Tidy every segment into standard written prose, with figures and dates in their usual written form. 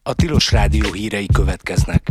A Tilos Rádió hírei következnek.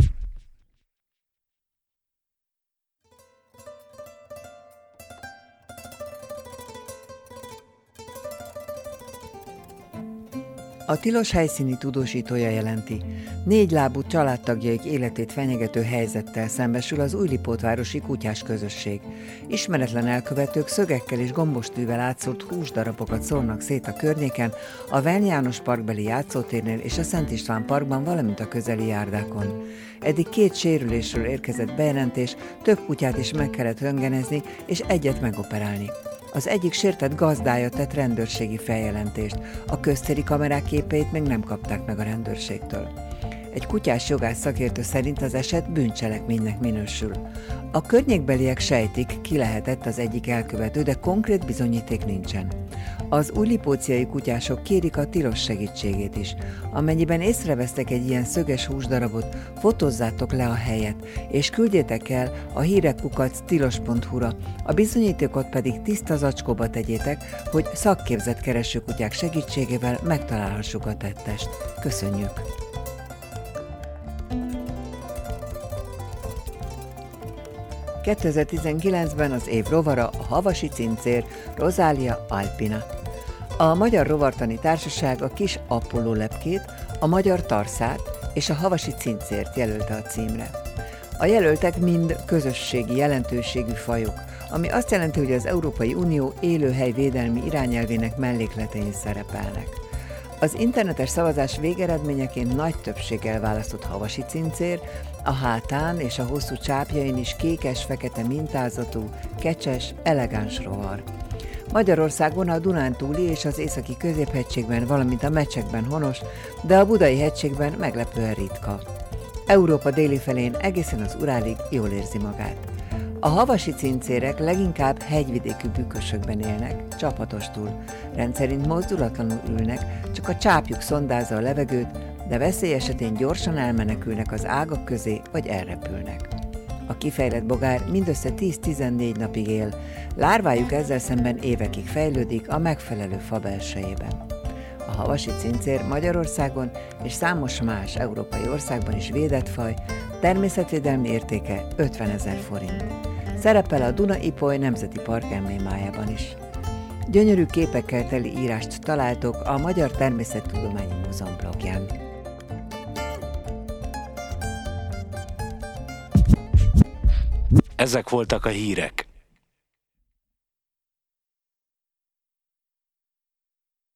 A tilos helyszíni tudósítója jelenti, 4 lábú családtagjaik életét fenyegető helyzettel szembesül az újlipótvárosi kutyás közösség. Ismeretlen elkövetők szögekkel és gombostűvel átszórt húsdarabokat szórnak szét a környéken, a Vern János parkbeli játszótérnél és a Szent István parkban, valamint a közeli járdákon. Eddig 2 sérülésről érkezett bejelentés, több kutyát is meg kellett röntgenezni és egyet megoperálni. Az egyik sértett gazdája tett rendőrségi feljelentést, a köztéri kamerák képeit még nem kapták meg a rendőrségtől. Egy kutyás jogász szakértő szerint az eset bűncselekménynek minősül. A környékbeliek sejtik, ki lehetett az egyik elkövető, de konkrét bizonyíték nincsen. Az újlipóciai kutyások kérik a tilos segítségét is. Amennyiben észrevesztek egy ilyen szöges húsdarabot, fotózzátok le a helyet, és küldjétek el a hírek@tilos.hu-ra, a bizonyítékot pedig tiszta zacskóba tegyétek, hogy szakképzett keresőkutyák segítségével megtalálhassuk a tettest. Köszönjük! ...2019-ben az év rovara a havasi cincér Rosalia alpina. A Magyar Rovartani Társaság a kis Apollo lepkét, a magyar tarszát és a havasi cincért jelölte a címre. A jelöltek mind közösségi jelentőségű fajok, ami azt jelenti, hogy az Európai Unió élőhelyvédelmi irányelvének mellékletein szerepelnek. Az internetes szavazás végeredményeként nagy többséggel választott havasi cincér, a hátán és a hosszú csápjain is kékes-fekete mintázatú, kecses, elegáns rovar. Magyarországon a Dunántúli és az északi középhegységben, valamint a Mecsekben honos, de a Budai hegységben meglepően ritka. Európa déli felén egészen az Urálig jól érzi magát. A havasi cincérek leginkább hegyvidékű bükkösökben élnek, csapatostul. Rendszerint mozdulatlanul ülnek, csak a csápjuk szondázza a levegőt, de veszély esetén gyorsan elmenekülnek az ágak közé, vagy elrepülnek. A kifejlett bogár mindössze 10-14 napig él, lárvájuk ezzel szemben évekig fejlődik a megfelelő fa belsejében. A havasi cincér Magyarországon és számos más európai országban is védett faj, természetvédelmi értéke 50 000 forint. Szerepel a Duna-Ipoly Nemzeti Park emblémájában is. Gyönyörű képekkel teli írást találtok a Magyar Természettudományi Múzeum blogján. Ezek voltak a hírek.